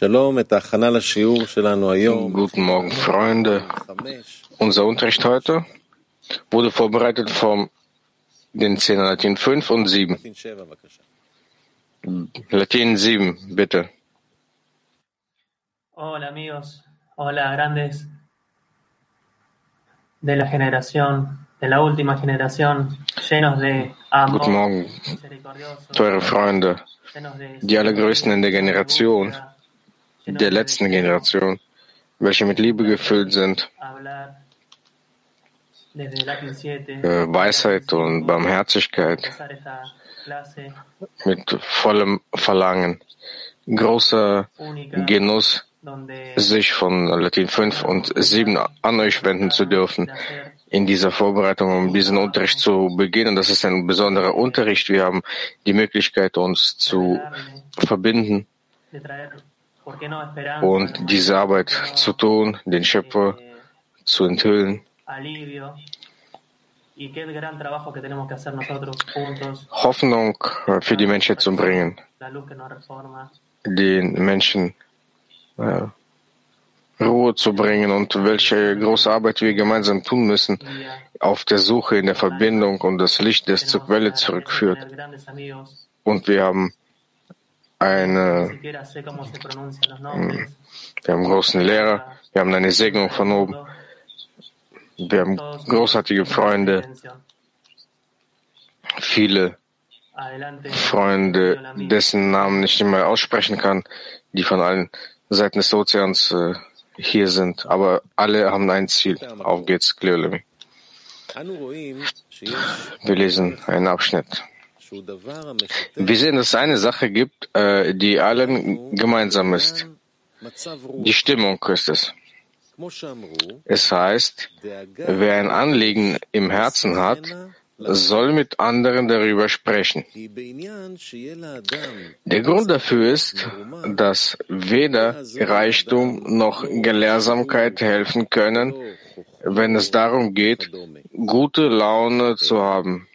Guten Morgen, Freunde. Unser Unterricht heute wurde vorbereitet von den 10 Latin 5 und 7. Latin 7, bitte. Hola amigos, hola grandes de la generación, de la última generación, llenos de amor, Guten Morgen, misericordiosos, teure Freunde, llenos de die Allergrößten in der Generation, der letzten Generation, welche mit Liebe gefüllt sind, hablar desde Latin 7, Weisheit und Barmherzigkeit, empezar esta clase mit vollem Verlangen, großer única, Genuss, donde sich von Latin 5 und 7 an euch wenden zu dürfen, in dieser Vorbereitung, um diesen Unterricht zu beginnen. Das ist ein besonderer Unterricht. Wir haben die Möglichkeit, uns zu verbinden de traer, ¿por qué no esperanza, und diese Arbeit zu tun, den Schöpfer zu enthüllen. alivio? Y qué gran trabajo que tenemos que hacer nosotros juntos, Hoffnung für die Menschheit zu bringen, la luz que nos reforma, den Menschen Ruhe zu bringen und welche große Arbeit wir gemeinsam tun müssen auf der Suche in der Verbindung und das Licht, das zur Quelle zurückführt. Und wir haben wir haben großen Lehrer, wir haben eine Segnung von oben, wir haben großartige Freunde, viele Freunde, dessen Namen ich nicht mehr aussprechen kann, die von allen Seiten des Ozeans hier sind, aber alle haben ein Ziel. Auf geht's, Kleolemi. Wir lesen einen Abschnitt. Wir sehen, dass es eine Sache gibt, die allen gemeinsam ist. Die Stimmung ist es. Es heißt, wer ein Anliegen im Herzen hat, soll mit anderen darüber sprechen. Der Grund dafür ist, dass weder Reichtum noch Gelehrsamkeit helfen können, wenn es darum geht, gute Laune zu haben.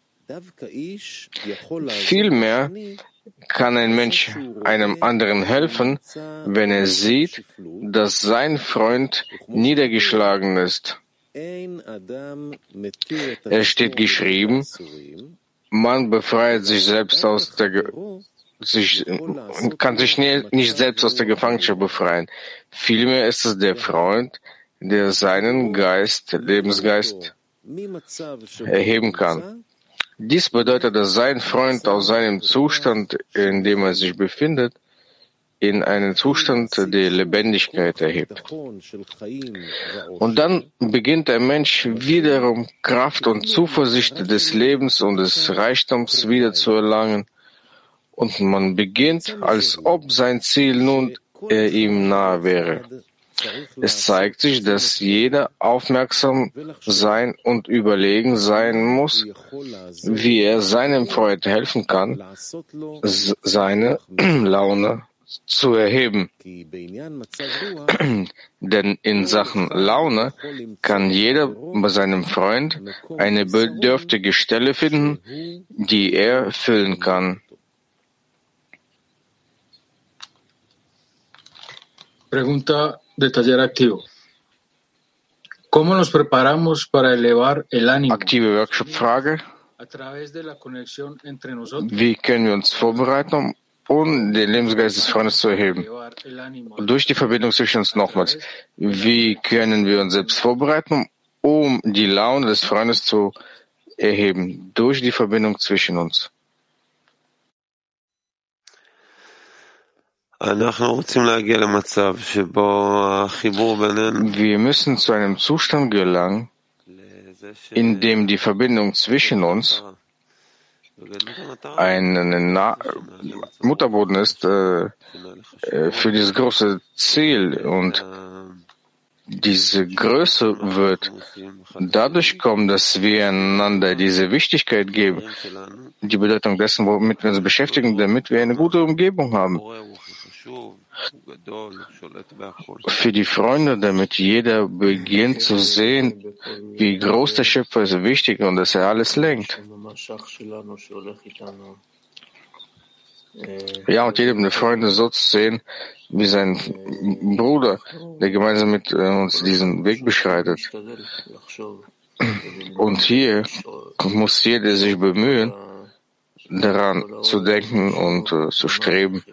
Vielmehr kann ein Mensch einem anderen helfen, wenn er sieht, dass sein Freund niedergeschlagen ist. Es steht geschrieben, man befreit sich selbst kann sich nicht selbst aus der Gefangenschaft befreien. Vielmehr ist es der Freund, der seinen Lebensgeist erheben kann. Dies bedeutet, dass sein Freund aus seinem Zustand, in dem er sich befindet, in einen Zustand der Lebendigkeit erhebt. Und dann beginnt der Mensch wiederum Kraft und Zuversicht des Lebens und des Reichtums wieder zu erlangen. Und man beginnt, als ob sein Ziel nun ihm nahe wäre. Es zeigt sich, dass jeder aufmerksam sein und überlegen sein muss, wie er seinem Freund helfen kann, seine Laune zu erheben. Denn in Sachen Laune kann jeder bei seinem Freund eine bedürftige Stelle finden, die er füllen kann. Pregunta de taller activo. ¿Cómo nos preparamos para elevar el ánimo? Aktive Workshop-Frage. A través de la conexión entre nosotros. Wie können wir uns vorbereiten, um den Lebensgeist des Freundes zu erheben? Durch die Verbindung zwischen uns nochmals. Wie können wir uns selbst vorbereiten, um die Laune des Freundes zu erheben? Durch die Verbindung zwischen uns. Wir müssen zu einem Zustand gelangen, in dem die Verbindung zwischen uns ein Mutterboden ist für dieses große Ziel, und diese Größe wird dadurch kommen, dass wir einander diese Wichtigkeit geben, die Bedeutung dessen, womit wir uns beschäftigen, damit wir eine gute Umgebung haben. Für die Freunde, damit jeder beginnt zu sehen, wie groß der Schöpfer ist, wichtig, und dass er alles lenkt. Ja, und jedem der Freunde so zu sehen, wie sein Bruder, der gemeinsam mit uns diesen Weg beschreitet. Und hier muss jeder sich bemühen, daran zu denken und zu streben,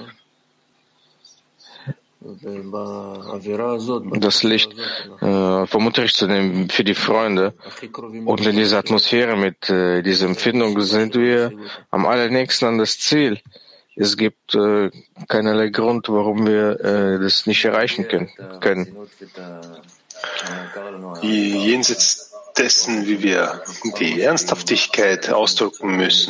das Licht vom Unterricht zu nehmen für die Freunde. Und in dieser Atmosphäre mit dieser Empfindung sind wir am allernächsten an das Ziel. Es gibt keinerlei Grund, warum wir das nicht erreichen können. Jenseits dessen, wie wir die Ernsthaftigkeit ausdrücken müssen,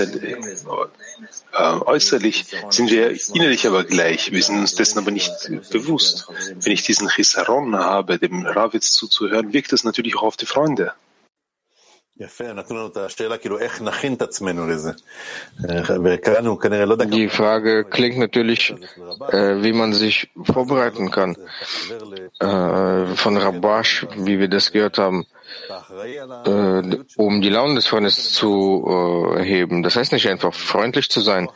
äußerlich sind wir innerlich aber gleich. Wir sind uns dessen aber nicht bewusst. Wenn ich diesen Chisaron habe, dem Ravitz zuzuhören, wirkt das natürlich auch auf die Freunde. Die Frage klingt natürlich, wie man sich vorbereiten kann. Von Rabash, wie wir das gehört haben, um die Laune des Freundes zu heben. Das heißt nicht einfach freundlich zu sein,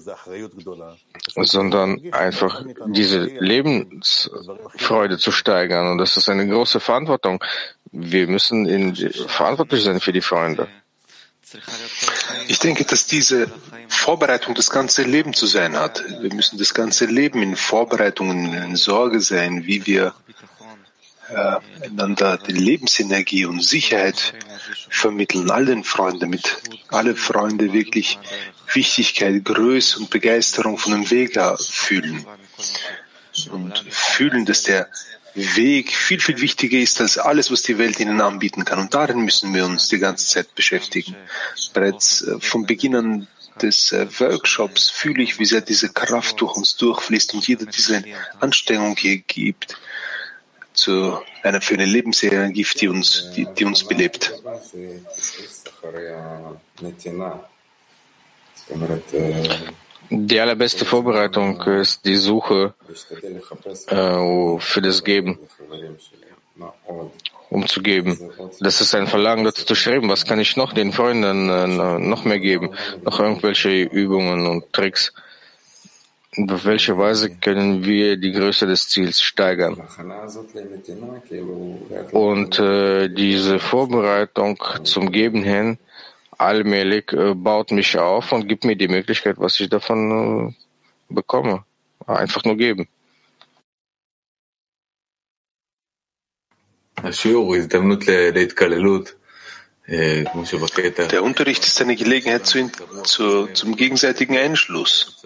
sondern einfach diese Lebensfreude zu steigern. Und das ist eine große Verantwortung. Wir müssen verantwortlich sein für die Freunde. Ich denke, dass diese Vorbereitung das ganze Leben zu sein hat. Wir müssen das ganze Leben in Vorbereitungen, in Sorge sein, wie wir einander die Lebensenergie und Sicherheit vermitteln, all den Freunden, damit alle Freunde wirklich Wichtigkeit, Größe und Begeisterung von dem Weg fühlen. Und fühlen, dass der Weg viel, viel wichtiger ist als alles, was die Welt ihnen anbieten kann. Und darin müssen wir uns die ganze Zeit beschäftigen. Bereits vom Beginn an des Workshops fühle ich, wie sehr diese Kraft durch uns durchfließt und jeder diese Anstrengung hier gibt für eine Lebensenergie, die uns belebt. Die allerbeste Vorbereitung ist die Suche für das Geben, um zu geben. Das ist ein Verlangen, dazu zu streben. Was kann ich noch den Freunden noch mehr geben? Noch irgendwelche Übungen und Tricks? Auf welche Weise können wir die Größe des Ziels steigern? Und diese Vorbereitung zum Geben hin allmählich baut mich auf und gibt mir die Möglichkeit, was ich davon bekomme. Einfach nur geben. Der Unterricht ist eine Gelegenheit zum gegenseitigen Einschluss.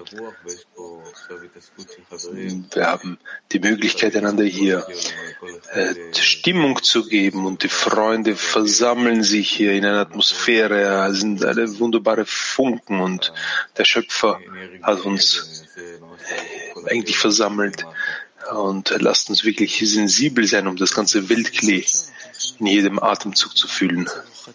Wir haben die Möglichkeit, einander hier Stimmung zu geben und die Freunde versammeln sich hier in einer Atmosphäre, sind alle wunderbare Funken und der Schöpfer hat uns eigentlich versammelt und lasst uns wirklich sensibel sein, um das ganze Weltklee in jedem Atemzug zu fühlen.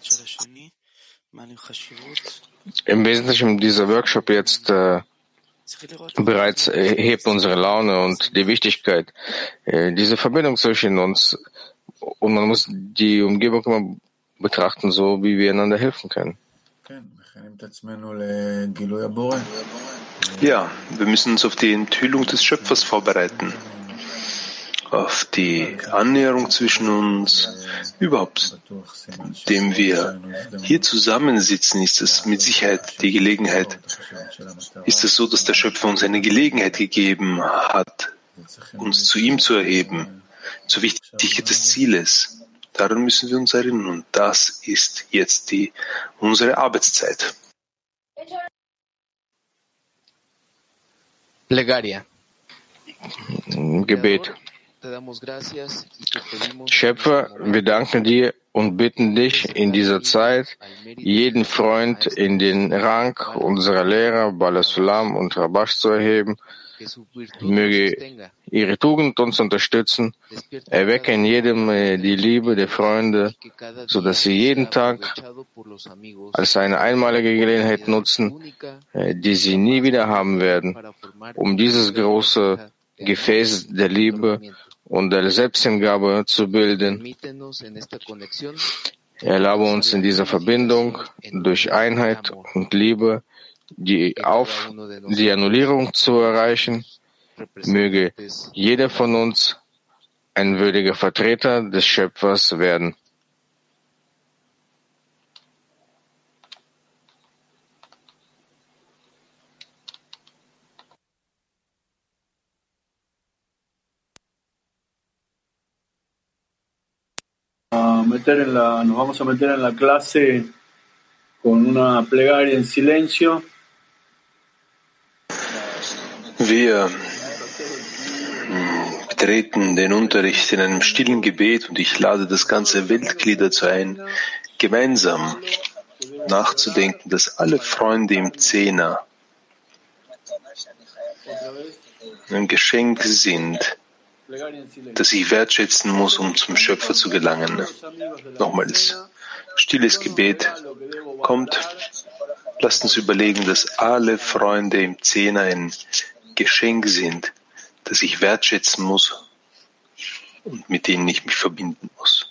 Im Wesentlichen dieser Workshop jetzt bereits hebt unsere Laune und die Wichtigkeit, diese Verbindung zwischen uns, und man muss die Umgebung immer betrachten, so wie wir einander helfen können. Ja, wir müssen uns auf die Enthüllung des Schöpfers vorbereiten, auf die Annäherung zwischen uns. Überhaupt, indem wir hier zusammensitzen, ist es mit Sicherheit die Gelegenheit. Ist es so, dass der Schöpfer uns eine Gelegenheit gegeben hat, uns zu ihm zu erheben, zur Wichtigkeit des Zieles. Daran müssen wir uns erinnern und das ist jetzt unsere Arbeitszeit. Plegaria. Gebet. Schöpfer, wir danken dir und bitten dich in dieser Zeit, jeden Freund in den Rang unserer Lehrer, Bala Sulam und Rabash zu erheben. Möge ihre Tugend uns unterstützen, erwecke in jedem die Liebe der Freunde, sodass sie jeden Tag als eine einmalige Gelegenheit nutzen, die sie nie wieder haben werden, um dieses große Gefäß der Liebe und der Selbsthingabe zu bilden. Erlaube uns in dieser Verbindung durch Einheit und Liebe die Annullierung zu erreichen, möge jeder von uns ein würdiger Vertreter des Schöpfers werden. Nos vamos a meter en la clase con una plegaria en silencio. Wir betreten den Unterricht in einem stillen Gebet und ich lade das ganze Weltglied dazu ein, gemeinsam nachzudenken, dass alle Freunde im Zehner ein Geschenk sind, das ich wertschätzen muss, um zum Schöpfer zu gelangen. Nochmals, stilles Gebet kommt. Lasst uns überlegen, dass alle Freunde im Zehner ein Geschenk sind, das ich wertschätzen muss und mit denen ich mich verbinden muss.